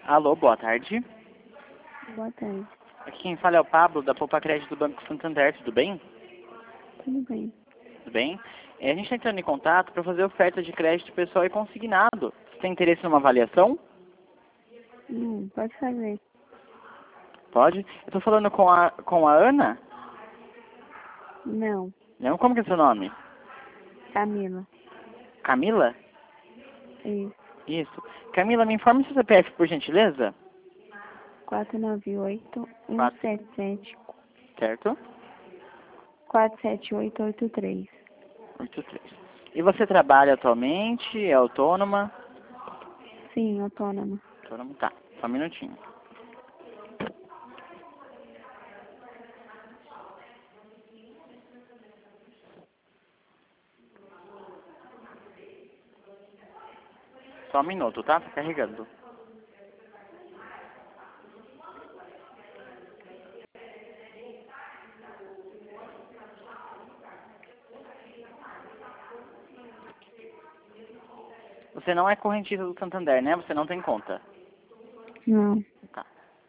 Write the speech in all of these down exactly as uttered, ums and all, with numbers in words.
Alô, boa tarde. Boa tarde. Aqui quem fala é o Pablo, da Poupa Crédito do Banco Santander, tudo bem? Tudo bem. Tudo bem? É, a gente está entrando em contato para fazer oferta de crédito pessoal e consignado. Você tem interesse numa avaliação? Hum, pode fazer. Pode? Eu estou falando com a, com a Ana? Não. Não? Como que é seu nome? Camila. Camila? Isso. Isso. Camila, me informe seu C P F, por gentileza. quatro nove oito, um Quatro. sete sete, Certo? quatro sete oito oito três. oito três. E você trabalha atualmente? É autônoma? Sim, autônoma. Autônoma, tá. Só um minutinho. Só um minuto, tá? Tá carregando. Você não é correntista do Santander, né? Você não tem conta. Não. Tá.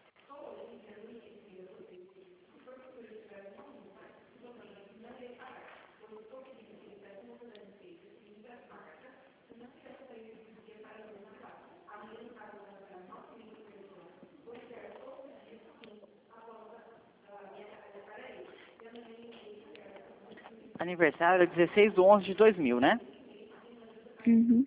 Aniversário é dezesseis de onze de dois mil, né? Uhum.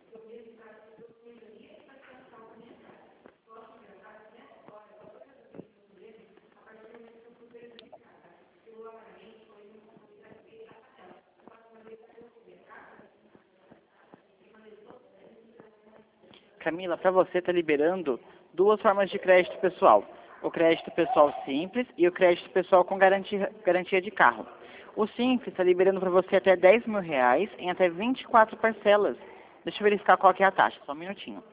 Camila, para você tá liberando duas formas de crédito pessoal. O crédito pessoal simples e o crédito pessoal com garantia, garantia de carro. O simples está liberando para você até dez mil reais em até vinte e quatro parcelas. Deixa eu verificar qual que é a taxa, só um minutinho.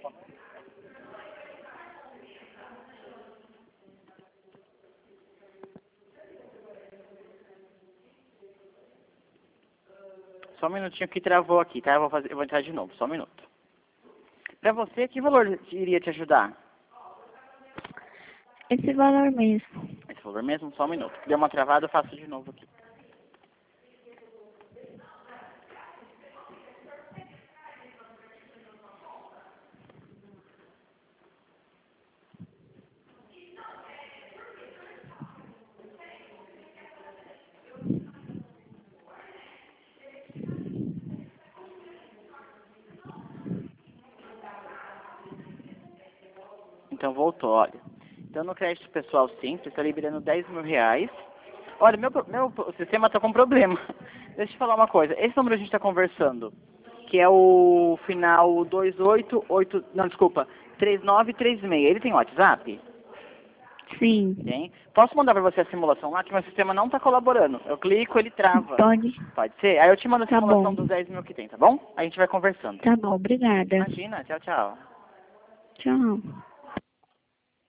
Só um minutinho que travou aqui, tá? Eu vou, fazer, eu vou entrar de novo, só um minuto. Para você, que valor iria te ajudar? Esse valor mesmo. Esse valor mesmo? Só um minuto. Deu uma travada, eu faço de novo aqui. Então voltou, olha. Então no crédito pessoal simples, está liberando dez mil reais. Olha, meu, meu sistema está com problema. Deixa eu te falar uma coisa. Esse número a gente está conversando, que é o final dois oito oito, não, desculpa, três nove três seis. Ele tem WhatsApp? Sim. Tem. Posso mandar para você a simulação lá, que meu sistema não está colaborando. Eu clico, ele trava. Pode. Pode ser? Aí eu te mando a Tá simulação bom. dos dez mil que tem, tá bom? A gente vai conversando. Tá bom, obrigada. Imagina, tchau, tchau. Tchau.